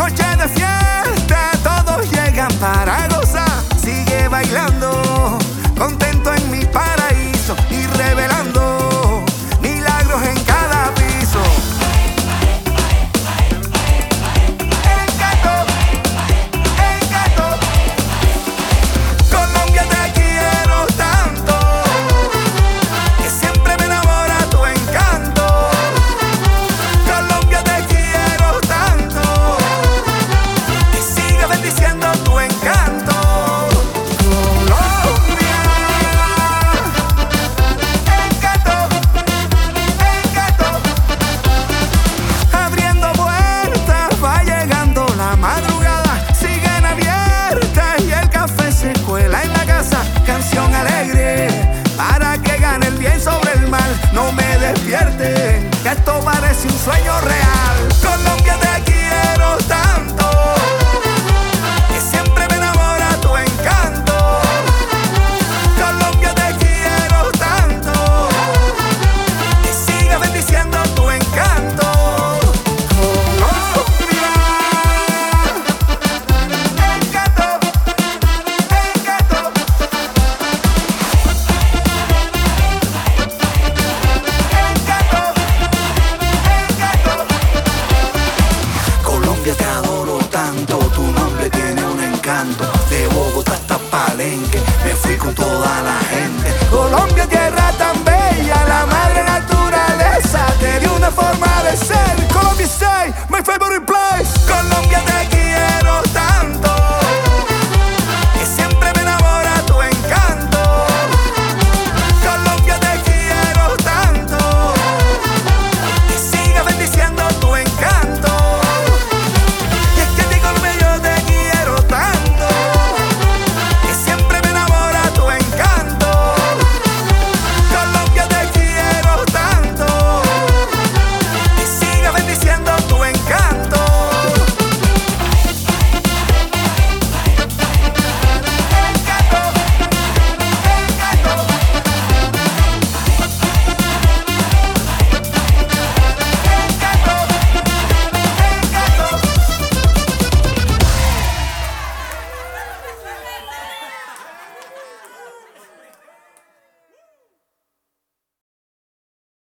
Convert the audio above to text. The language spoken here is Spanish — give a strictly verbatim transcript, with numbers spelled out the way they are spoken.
Noche de fiesta, todos llegan para gozar. Sigue bailando, contento en mi paraíso y revelando milagros en cada piso. Encanto, encanto, Colombia te quiero tanto, que siempre me enamora tu encanto. Colombia te quiero tanto, que siga bendiciendo tu encanto. Colombia, encanto, encanto, abriendo puertas, va llegando la madrugada, siguen abiertas y el café se cuela en la casa. Canción alegre para que gane el bien sobre el mal. No me despierten, que esto parece un sueño real. Colombia te quiero tanto, que siempre me enamora tu encanto. Colombia te quiero tanto, que siga bendiciendo tu encanto. Colombia, encanto, encanto, encanto, encanto. Colombia te adoro tanto, tu nombre tiene un encanto. De Bogotá hasta Palenque, me fui con toda la gente. Colombia tiene